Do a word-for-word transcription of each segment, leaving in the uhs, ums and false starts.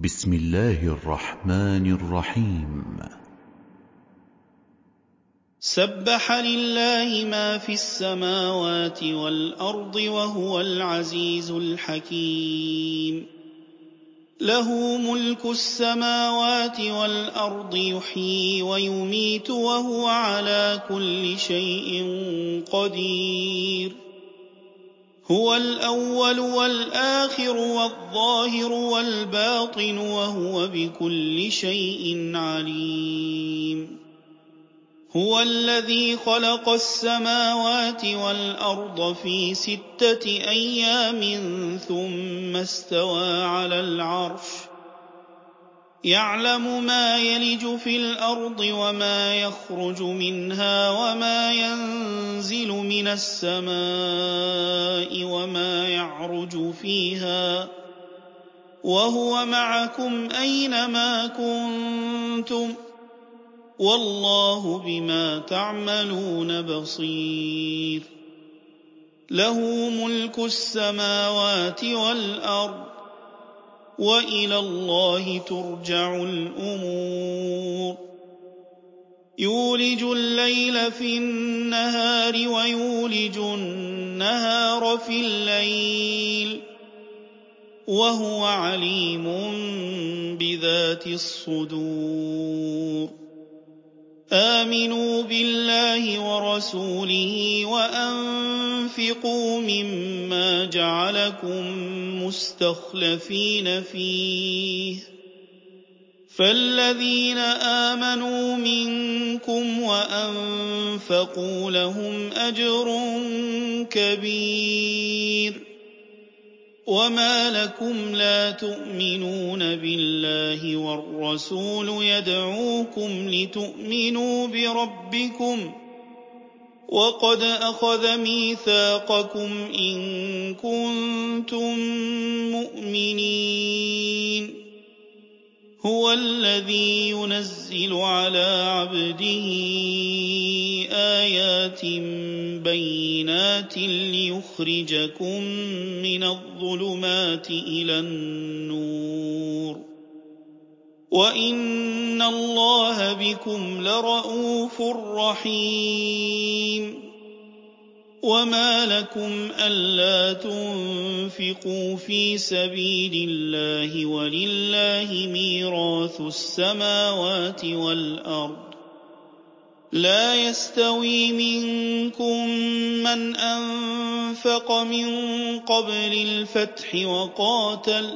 بسم الله الرحمن الرحيم. سبح لله ما في السماوات والأرض وهو العزيز الحكيم. له ملك السماوات والأرض يحيي ويميت وهو على كل شيء قدير. هو الأول والآخر والظاهر والباطن وهو بكل شيء عليم. هو الذي خلق السماوات والأرض في ستة أيام ثم استوى على العرش يعلم ما يلج في الأرض وما يخرج منها وما ينزل من السماء وما يعرج فيها وهو معكم أينما كنتم والله بما تعملون بصير. له ملك السماوات والأرض وإلى الله ترجع الأمور. يولج الليل في النهار ويولج النهار في الليل وهو عليم بذات الصدور. آمنوا بالله ورسوله وأنفقوا مما جعلكم مستخلفين فيه فالذين آمنوا منكم وأنفقوا لهم أجر كبير. وما لكم لا تؤمنون بالله والرسول يدعوكم لتؤمنوا بربكم وقد أخذ ميثاقكم إن كنتم مؤمنين. هو الذي ينزل على عبده آيات بينات ليخرجكم من الظلمات إلى النور وإن الله بكم لرءوف رحيم. وما لكم ألا تنفقوا في سبيل الله ولله ميراث السماوات والأرض لا يستوي منكم من أنفق من قبل الفتح وقاتل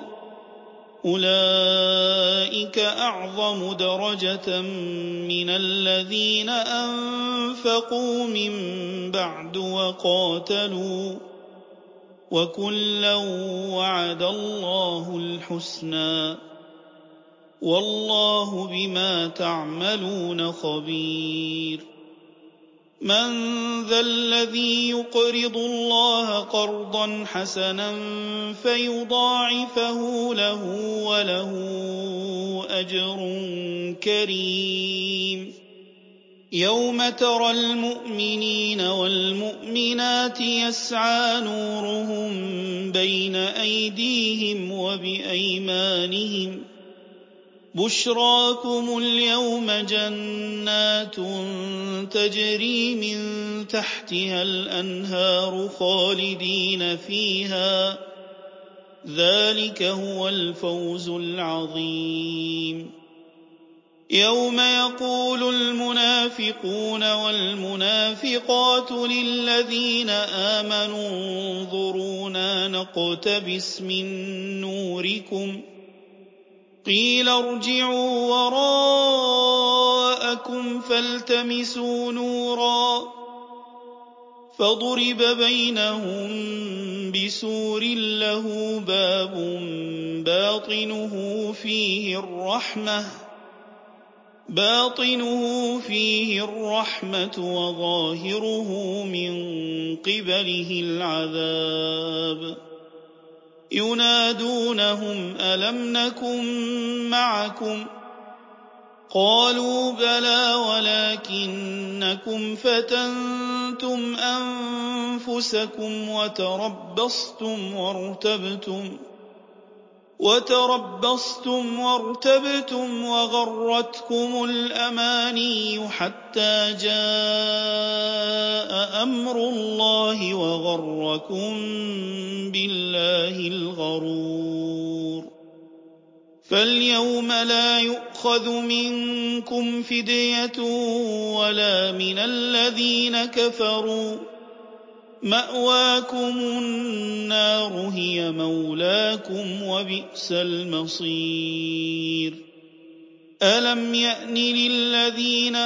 أولئك أعظم درجة من الذين أنفقوا من بعد وقاتلوا وكلا وعد الله الحسنى والله بما تعملون خبير. من ذا الذي يقرض الله قرضا حسنا فيضاعفه له وله أجر كريم. يوم ترى المؤمنين والمؤمنات يسعى نورهم بين أيديهم وبأيمانهم بشراكم اليوم جنات تجري من تحتها الأنهار خالدين فيها ذلك هو الفوز العظيم. يوم يقول المنافقون والمنافقات للذين آمنوا انظرونا نقتبس من نوركم قيل ارجعوا وراءكم فالتمسوا نورا فضرب بينهم بسور له باب باطنه فيه الرحمة باطنه فيه الرحمة وظاهره من قبله العذاب. ينادونهم ألم نكن معكم قالوا بلى ولكنكم فتنتم أنفسكم وتربصتم وارتبتم وتربصتم وارتبتم وغرتكم الأماني حتى جاء أمر الله وغركم بالله الغرور فاليوم لا يؤخذ منكم فدية ولا من الذين كفروا مأواكم النار هي مولاكم وبئس المصير ألم يأن للذين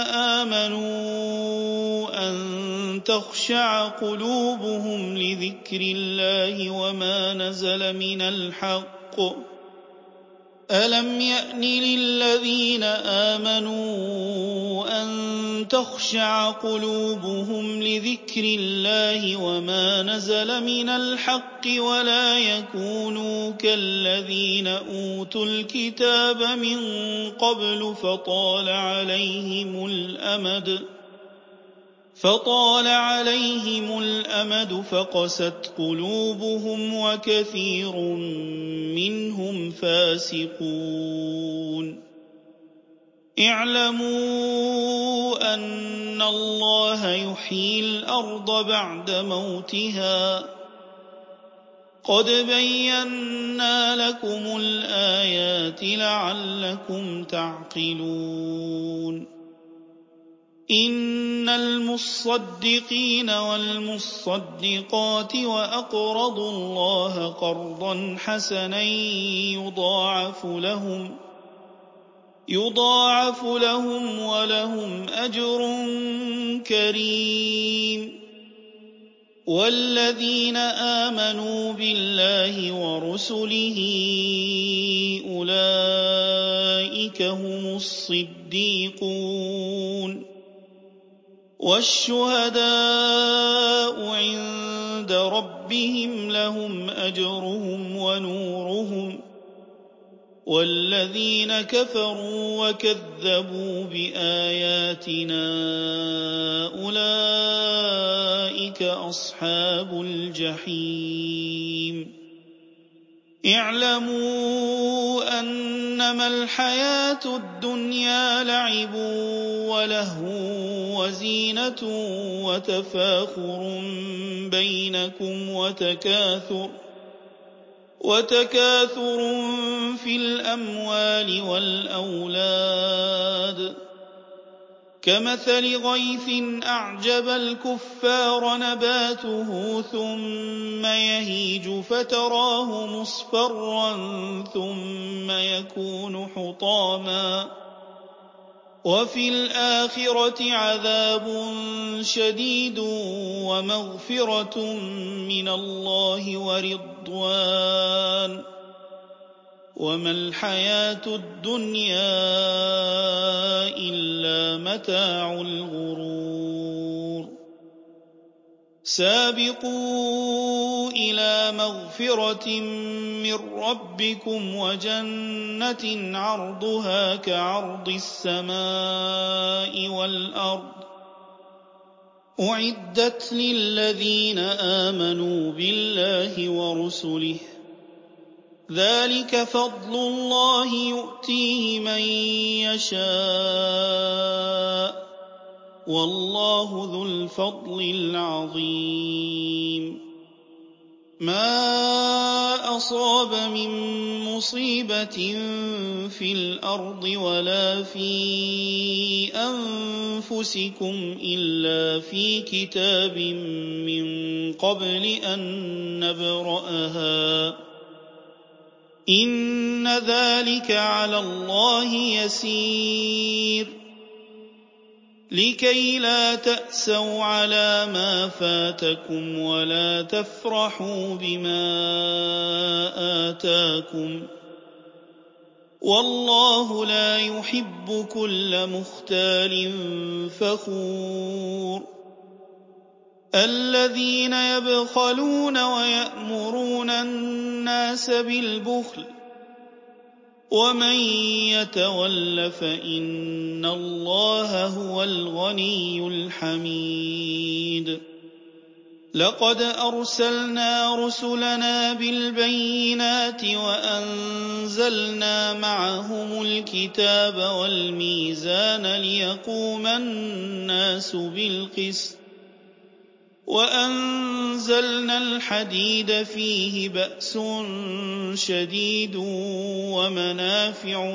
آمنوا أن تخشع قلوبهم لذكر الله وما نزل من الحق ألم يأن للذين آمنوا أن تخشع قلوبهم لذكر الله وما نزل من الحق ولا يكونوا كالذين أوتوا الكتاب من قبل فطال عليهم الأمد فطال عليهم الأمد فقست قلوبهم وكثير منهم فاسقون اعلموا أن الله يحيي الأرض بعد موتها قد بينا لكم الآيات لعلكم تعقلون إن المصدقين والمصدقات وأقرضوا الله قرضا حسنا يضاعف لهم يضاعف لهم ولهم أجر كريم والذين آمنوا بالله ورسله أولئك هم الصديقون والشهداء عند ربهم لهم أجرهم ونورهم والذين كفروا وكذبوا بآياتنا أولئك أصحاب الجحيم اعلموا أنما الحياة الدنيا لعب ولهو وزينة وتفاخر بينكم وتكاثر وتكاثر في الأموال والأولاد كمثل غيث أعجب الكفار نباته ثم يهيج فتراه مصفرا ثم يكون حطاما وفي الآخرة عذاب شديد ومغفرة من الله ورضوان وما الحياة الدنيا إلا متاع الغرور سابقوا إلى مغفرة من ربكم وجنة عرضها كعرض السماء والأرض أعدت للذين آمنوا بالله ورسله ذلك فضل الله يؤتيه من يشاء والله ذو الفضل العظيم ما أصاب من مصيبة في الأرض ولا في أنفسكم إلا في كتاب من قبل أن نبرأها إن ذلك على الله يسير لكي لا تأسوا على ما فاتكم ولا تفرحوا بما آتاكم والله لا يحب كل مختال فخور الذين يبخلون ويأمرون الناس بالبخل ومن يتول فإن الله هو الغني الحميد لقد أرسلنا رسلنا بالبينات وأنزلنا معهم الكتاب والميزان ليقوم الناس بالقسط وأنزلنا الحديد فيه بأس شديد ومنافع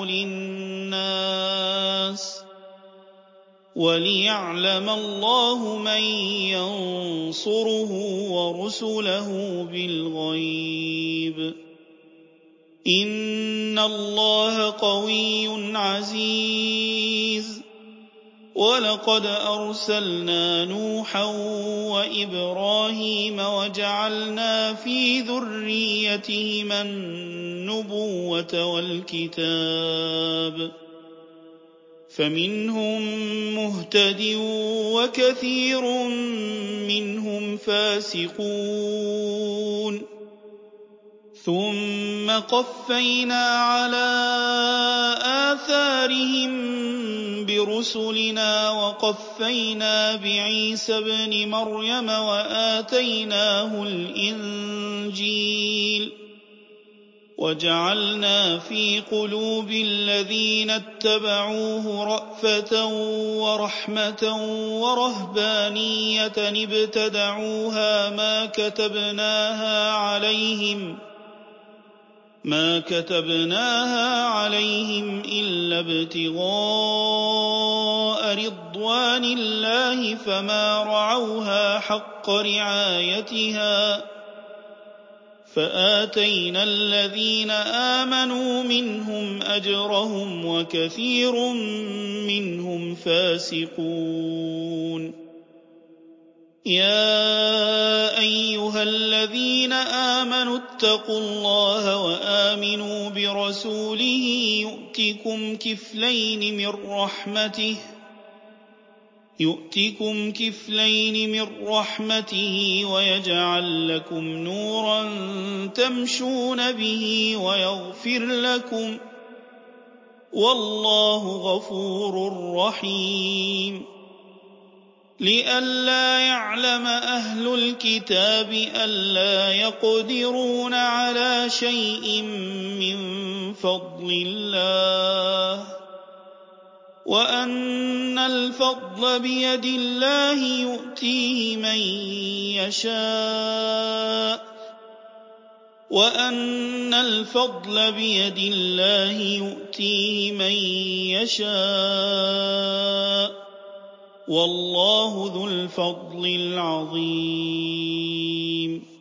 للناس وليعلم الله من ينصره ورسله بالغيب إن الله قوي عزيز ولقد أرسلنا نوحا وإبراهيم وجعلنا في ذريتهما النبوة والكتاب فمنهم مهتد وكثير منهم فاسقون ثم قفينا على آثارهم برسلنا وقفينا بعيسى ابن مريم وآتيناه الإنجيل وجعلنا في قلوب الذين اتبعوه رأفة ورحمة ورهبانية ابتدعوها ما كتبناها عليهم ما كتبناها عليهم إلا ابتغاء رضوان الله فما رعوها حق رعايتها فآتينا الذين آمنوا منهم أجرهم وكثير منهم فاسقون يا أيها الذين آمنوا اتقوا الله وآمنوا برسوله يؤتكم كفلين من رحمته يؤتكم كفلين من رحمته ويجعل لكم نورا تمشون به ويغفر لكم والله غفور رحيم لئلا يعلم أهل الكتاب ألا يقدرون على شيء من فضل الله وأن الفضل بيد الله يؤتيه من يشاء وأن الفضل بيد الله يؤتيه من يشاء والله ذو الفضل العظيم